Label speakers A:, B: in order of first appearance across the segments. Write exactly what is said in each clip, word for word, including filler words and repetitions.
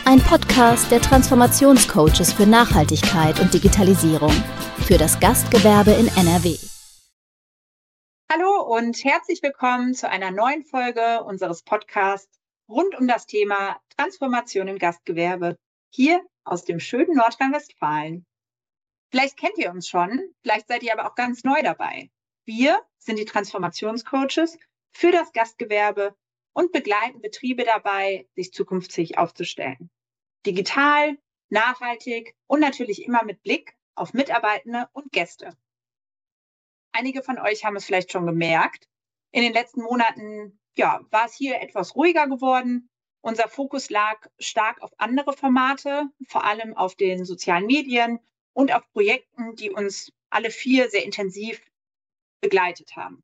A: Ein Podcast der Transformationscoaches für Nachhaltigkeit und Digitalisierung für das Gastgewerbe in N R W.
B: Hallo und herzlich willkommen zu einer neuen Folge unseres Podcasts rund um das Thema Transformation im Gastgewerbe, hier aus dem schönen Nordrhein-Westfalen. Vielleicht kennt ihr uns schon, vielleicht seid ihr aber auch ganz neu dabei. Wir sind die Transformationscoaches für das Gastgewerbe und begleiten Betriebe dabei, sich zukunftsfähig aufzustellen. Digital, nachhaltig und natürlich immer mit Blick auf Mitarbeitende und Gäste. Einige von euch haben es vielleicht schon gemerkt. In den letzten Monaten ja, war es hier etwas ruhiger geworden. Unser Fokus lag stark auf andere Formate, vor allem auf den sozialen Medien und auf Projekten, die uns alle vier sehr intensiv begleitet haben.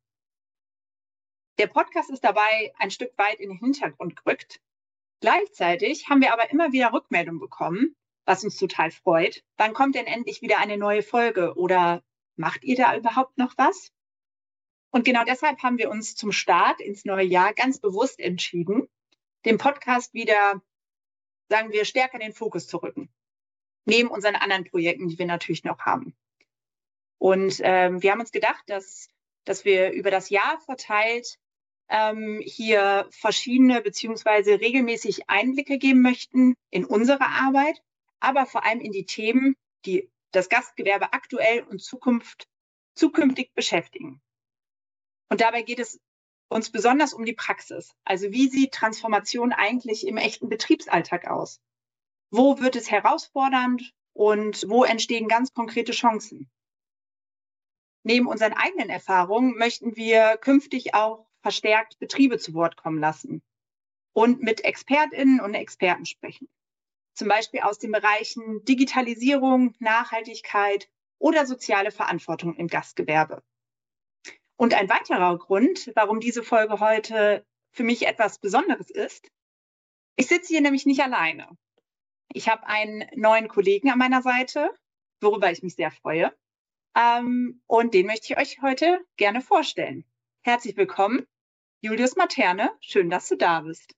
B: Der Podcast ist dabei ein Stück weit in den Hintergrund gerückt. Gleichzeitig haben wir aber immer wieder Rückmeldungen bekommen, was uns total freut. Wann kommt denn endlich wieder eine neue Folge oder macht ihr da überhaupt noch was? Und genau deshalb haben wir uns zum Start ins neue Jahr ganz bewusst entschieden, den Podcast wieder, sagen wir, stärker in den Fokus zu rücken. Neben unseren anderen Projekten, die wir natürlich noch haben. Und ähm, wir haben uns gedacht, dass, dass wir über das Jahr verteilt ähm, hier verschiedene beziehungsweise regelmäßig Einblicke geben möchten in unsere Arbeit, aber vor allem in die Themen, die das Gastgewerbe aktuell und Zukunft, zukünftig beschäftigen. Und dabei geht es uns besonders um die Praxis. Also wie sieht Transformation eigentlich im echten Betriebsalltag aus? Wo wird es herausfordernd und wo entstehen ganz konkrete Chancen? Neben unseren eigenen Erfahrungen möchten wir künftig auch verstärkt Betriebe zu Wort kommen lassen und mit ExpertInnen und Experten sprechen. Zum Beispiel aus den Bereichen Digitalisierung, Nachhaltigkeit oder soziale Verantwortung im Gastgewerbe. Und ein weiterer Grund, warum diese Folge heute für mich etwas Besonderes ist, ich sitze hier nämlich nicht alleine. Ich habe einen neuen Kollegen an meiner Seite, worüber ich mich sehr freue. Ähm, und den möchte ich euch heute gerne vorstellen. Herzlich willkommen, Julius Materne. Schön, dass du da bist.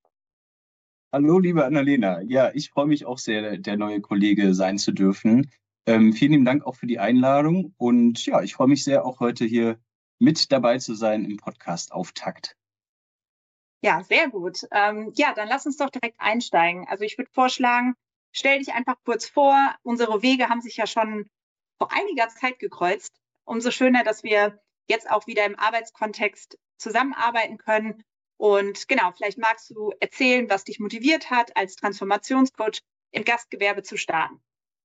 C: Hallo, liebe Annalena. Ja, ich freue mich auch sehr, der neue Kollege sein zu dürfen. Ähm, vielen lieben Dank auch für die Einladung. Und ja, ich freue mich sehr, auch heute hier mit dabei zu sein im Podcast-Auftakt.
B: Ja, sehr gut. Ähm, ja, dann lass uns doch direkt einsteigen. Also ich würde vorschlagen, stell dich einfach kurz vor. Unsere Wege haben sich ja schon vor einiger Zeit gekreuzt. Umso schöner, dass wir jetzt auch wieder im Arbeitskontext zusammenarbeiten können. Und genau, vielleicht magst du erzählen, was dich motiviert hat, als Transformationscoach im Gastgewerbe zu starten.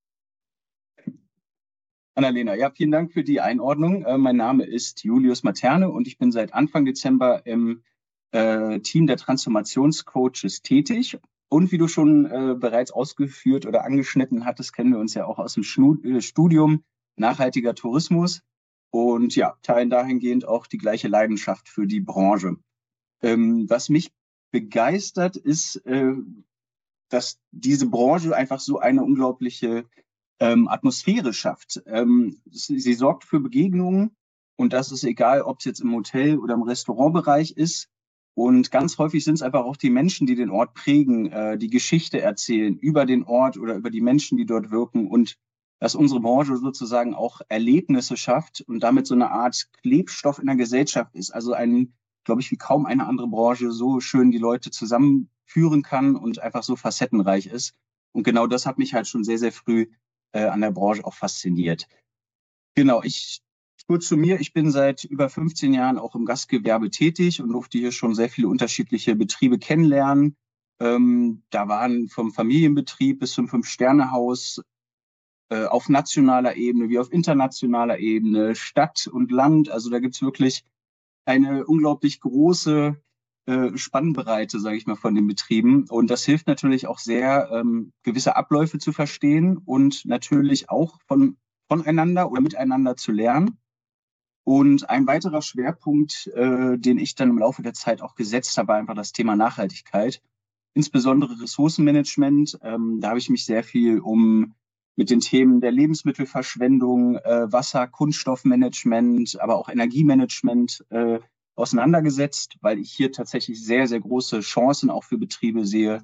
C: Annalena, ja, vielen Dank für die Einordnung. Äh, mein Name ist Julius Materne und ich bin seit Anfang Dezember im äh, Team der Transformationscoaches tätig. Und wie du schon äh, bereits ausgeführt oder angeschnitten hattest, kennen wir uns ja auch aus dem Schnu- äh, Studium nachhaltiger Tourismus und ja, teilen dahingehend auch die gleiche Leidenschaft für die Branche. Ähm, was mich begeistert, ist, äh, dass diese Branche einfach so eine unglaubliche ähm, Atmosphäre schafft. Ähm, sie, sie sorgt für Begegnungen und das ist egal, ob es jetzt im Hotel oder im Restaurantbereich ist. Und ganz häufig sind es einfach auch die Menschen, die den Ort prägen, äh, die Geschichte erzählen über den Ort oder über die Menschen, die dort wirken und dass unsere Branche sozusagen auch Erlebnisse schafft und damit so eine Art Klebstoff in der Gesellschaft ist. Also ein, glaube ich, wie kaum eine andere Branche so schön die Leute zusammenführen kann und einfach so facettenreich ist. Und genau das hat mich halt schon sehr, sehr früh äh, an der Branche auch fasziniert. Genau, ich kurz zu mir. Ich bin seit über fünfzehn Jahren auch im Gastgewerbe tätig und durfte hier schon sehr viele unterschiedliche Betriebe kennenlernen. Ähm, da waren vom Familienbetrieb bis zum Fünf-Sterne-Haus äh, auf nationaler Ebene wie auf internationaler Ebene, Stadt und Land. Also da gibt's wirklich eine unglaublich große äh, Spannbreite, sage ich mal, von den Betrieben. Und das hilft natürlich auch sehr, ähm, gewisse Abläufe zu verstehen und natürlich auch von voneinander oder miteinander zu lernen. Und ein weiterer Schwerpunkt, äh, den ich dann im Laufe der Zeit auch gesetzt habe, war einfach das Thema Nachhaltigkeit, insbesondere Ressourcenmanagement. Ähm, da habe ich mich sehr viel um mit den Themen der Lebensmittelverschwendung, äh, Wasser, Kunststoffmanagement, aber auch Energiemanagement äh, auseinandergesetzt, weil ich hier tatsächlich sehr, sehr große Chancen auch für Betriebe sehe,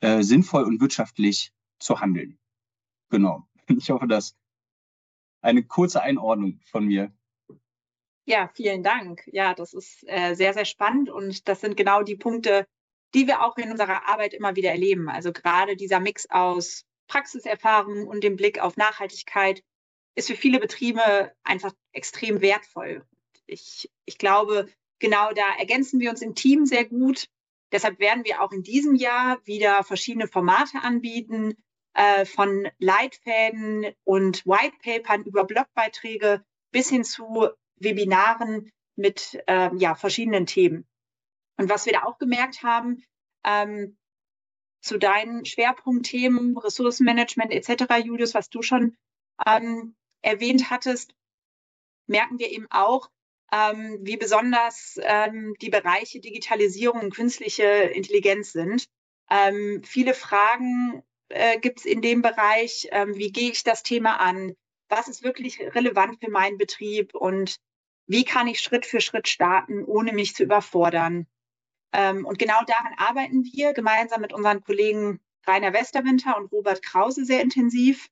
C: äh, sinnvoll und wirtschaftlich zu handeln. Genau. Ich hoffe, das eine kurze Einordnung von mir.
B: Ja, vielen Dank. Ja, das ist äh, sehr, sehr spannend und das sind genau die Punkte, die wir auch in unserer Arbeit immer wieder erleben. Also gerade dieser Mix aus Praxiserfahrung und dem Blick auf Nachhaltigkeit ist für viele Betriebe einfach extrem wertvoll. Ich, ich glaube, genau da ergänzen wir uns im Team sehr gut. Deshalb werden wir auch in diesem Jahr wieder verschiedene Formate anbieten, äh, von Leitfäden und Whitepapern über Blogbeiträge bis hin zu Webinaren mit äh, ja, verschiedenen Themen. Und was wir da auch gemerkt haben, ähm, zu deinen Schwerpunktthemen, Ressourcenmanagement et cetera, Julius, was du schon ähm, erwähnt hattest, merken wir eben auch, ähm, wie besonders ähm, die Bereiche Digitalisierung und künstliche Intelligenz sind. Ähm, viele Fragen äh, gibt es in dem Bereich. Ähm, wie gehe ich das Thema an? Was ist wirklich relevant für meinen Betrieb? Und wie kann ich Schritt für Schritt starten, ohne mich zu überfordern? Ähm, und genau daran arbeiten wir gemeinsam mit unseren Kollegen Rainer Westerwinter und Robert Krause sehr intensiv,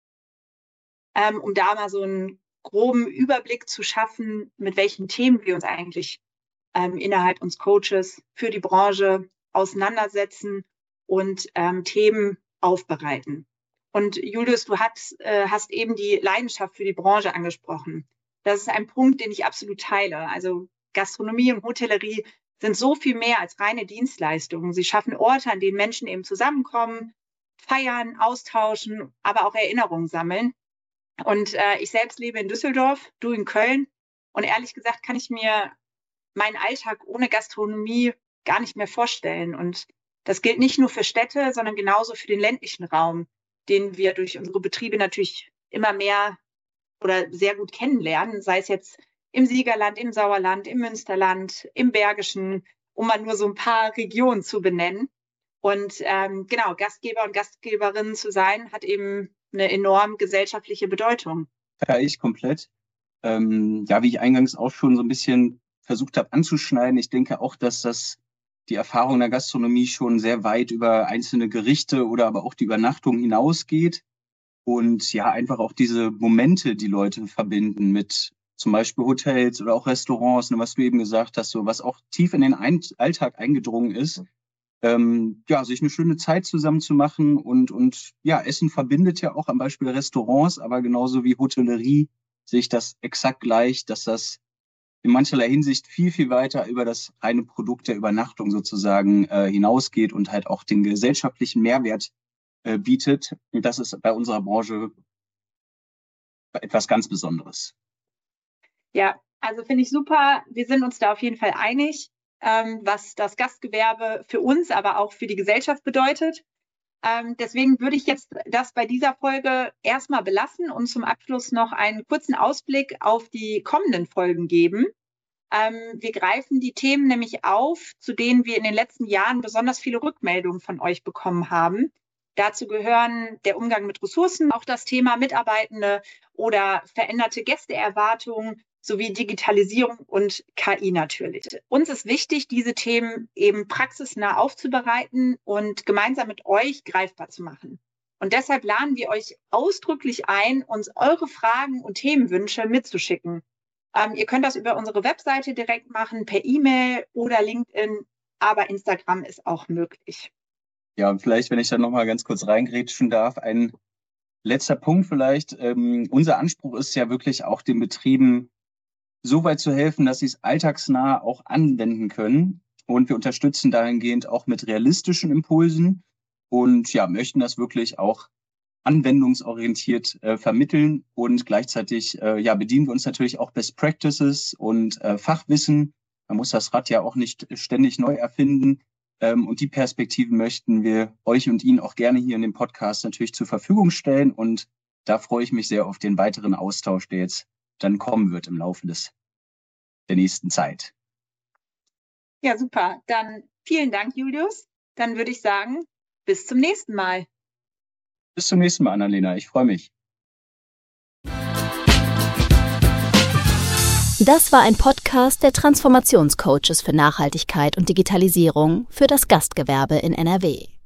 B: ähm, um da mal so einen groben Überblick zu schaffen, mit welchen Themen wir uns eigentlich ähm, innerhalb uns Coaches für die Branche auseinandersetzen und ähm, Themen aufbereiten. Und Julius, du hast, äh, hast eben die Leidenschaft für die Branche angesprochen. Das ist ein Punkt, den ich absolut teile. Also Gastronomie und Hotellerie sind so viel mehr als reine Dienstleistungen. Sie schaffen Orte, an denen Menschen eben zusammenkommen, feiern, austauschen, aber auch Erinnerungen sammeln. Und äh, ich selbst lebe in Düsseldorf, du in Köln. Und ehrlich gesagt kann ich mir meinen Alltag ohne Gastronomie gar nicht mehr vorstellen. Und das gilt nicht nur für Städte, sondern genauso für den ländlichen Raum, den wir durch unsere Betriebe natürlich immer mehr oder sehr gut kennenlernen, sei es jetzt im Siegerland, im Sauerland, im Münsterland, im Bergischen, um mal nur so ein paar Regionen zu benennen. Und ähm, genau, Gastgeber und Gastgeberin zu sein, hat eben eine enorm gesellschaftliche Bedeutung.
C: Ja, ich komplett. Ähm, ja, wie ich eingangs auch schon so ein bisschen versucht habe anzuschneiden, ich denke auch, dass das die Erfahrung in der Gastronomie schon sehr weit über einzelne Gerichte oder aber auch die Übernachtung hinausgeht. Und ja, einfach auch diese Momente, die Leute verbinden mit zum Beispiel Hotels oder auch Restaurants, was du eben gesagt hast, so was auch tief in den Ein- Alltag eingedrungen ist. Ähm, ja, sich eine schöne Zeit zusammen zu machen und, und ja, Essen verbindet ja auch am Beispiel Restaurants, aber genauso wie Hotellerie sehe ich das exakt gleich, dass das in mancherlei Hinsicht viel, viel weiter über das reine Produkt der Übernachtung sozusagen äh, hinausgeht und halt auch den gesellschaftlichen Mehrwert äh, bietet. Und das ist bei unserer Branche etwas ganz Besonderes.
B: Ja, also finde ich super. Wir sind uns da auf jeden Fall einig, ähm, was das Gastgewerbe für uns, aber auch für die Gesellschaft bedeutet. Ähm, deswegen würde ich jetzt das bei dieser Folge erstmal belassen und zum Abschluss noch einen kurzen Ausblick auf die kommenden Folgen geben. Ähm, wir greifen die Themen nämlich auf, zu denen wir in den letzten Jahren besonders viele Rückmeldungen von euch bekommen haben. Dazu gehören der Umgang mit Ressourcen, auch das Thema Mitarbeitende oder veränderte Gästeerwartungen sowie Digitalisierung und K I natürlich. Uns ist wichtig, diese Themen eben praxisnah aufzubereiten und gemeinsam mit euch greifbar zu machen. Und deshalb laden wir euch ausdrücklich ein, uns eure Fragen und Themenwünsche mitzuschicken. Ähm, ihr könnt das über unsere Webseite direkt machen, per E-Mail oder LinkedIn, aber Instagram ist auch möglich.
C: Ja, und vielleicht, wenn ich da nochmal ganz kurz reingrätschen darf, ein letzter Punkt vielleicht. Ähm, unser Anspruch ist ja wirklich auch den Betrieben so weit zu helfen, dass sie es alltagsnah auch anwenden können. Und wir unterstützen dahingehend auch mit realistischen Impulsen und ja, möchten das wirklich auch anwendungsorientiert äh, vermitteln. Und gleichzeitig äh, ja, bedienen wir uns natürlich auch Best Practices und äh, Fachwissen. Man muss das Rad ja auch nicht ständig neu erfinden. Ähm, und die Perspektiven möchten wir euch und Ihnen auch gerne hier in dem Podcast natürlich zur Verfügung stellen. Und da freue ich mich sehr auf den weiteren Austausch, der jetzt dann kommen wird im Laufe des, der nächsten Zeit.
B: Ja, super. Dann vielen Dank, Julius. Dann würde ich sagen, bis zum nächsten Mal.
C: Bis zum nächsten Mal, Annalena. Ich freue mich.
A: Das war ein Podcast der Transformationscoaches für Nachhaltigkeit und Digitalisierung für das Gastgewerbe in N R W.